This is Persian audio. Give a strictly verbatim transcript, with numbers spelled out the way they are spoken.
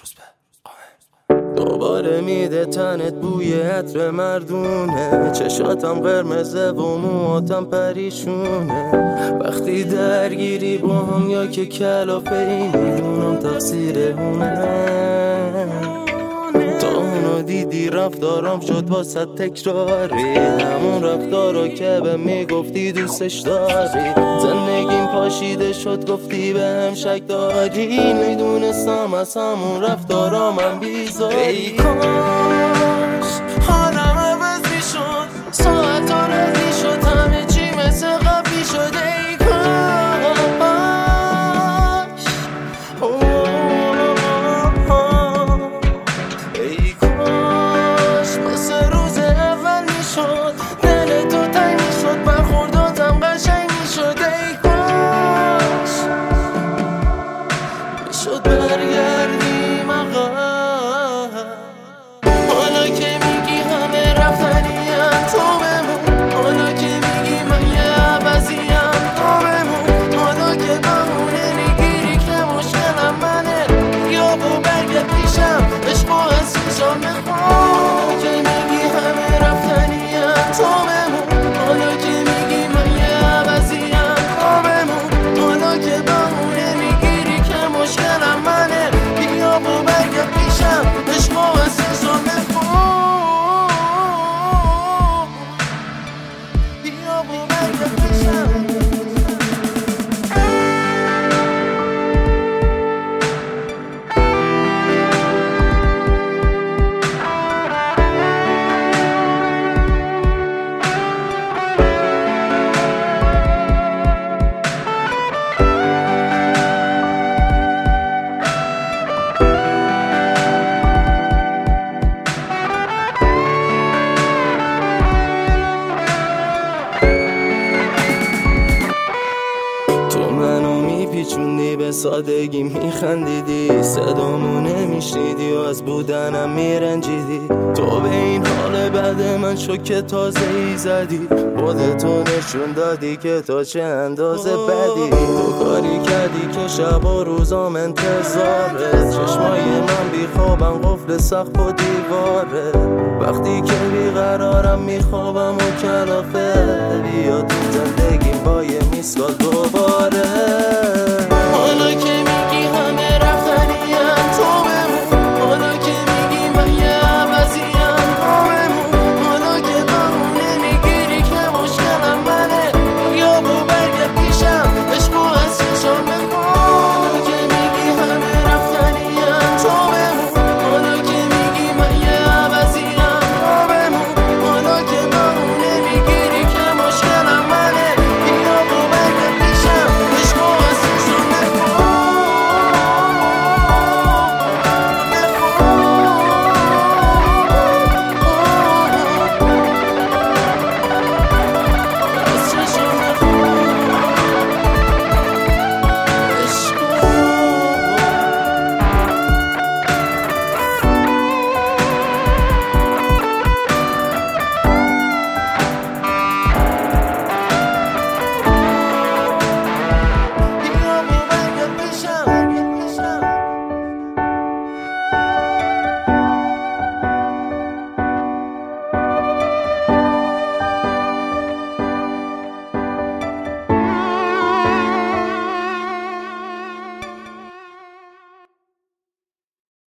دوباره میده تنت بوی عطر مردونه، چشاتم قرمزه و موهاتم پریشونه. وقتی درگیری با هم یا که کلافه ای، میدونم تقصیر اونه. تا اونو دیدی رفتارم شد واسه تکراری، همون رفتارو که به میگفتی دوستش داری. زندگیم پاشیده شد گفتی به هم شک داری، میدونستم از همون رفتارا من بیزاری. ای کاش حالم عوض میشد، ساعتان رد میشد، همه چی مثل قبلی شد. ای کاش ای کاش مثل روز اول میشد، دل تو تنگ میشد، برخورداتم قشنگ میشد. ای کاش میشد برگردیم عقب، حالا که میگی همه رفتنیم تو بمون، حالا که میگی من یه عوضیم تو بمون، حالا که بمونه میگیری که مشکلم منه، یا با برگرد پیشم عشق و عزیزم بخون. حالا که میگی همه رفتنیم تو بمون، حالا که میگی من یه عوضیم تو بمون، حالا که بمونه میگیری که مشکلم منه، بیا با برگرد پیشم عشق و عزیزم بخون. بیا با برگرد پیشم. پیچوندی به سادگی میخندیدی، صدامو نمیشنیدی و از بودنم میرنجیدی. تو به این حال بعد من شوکه تازه ای زدی، خودتو نشون دادی که تا چه اندازه بدی. تو کاری کردی که شب و روزام انتظاره، چشمای من بیخوابم قفل سقف و دیواره. وقتی که بیقرارم میخوابم و کلافه، بیا تو زندگیم با یه میسکال دوباره.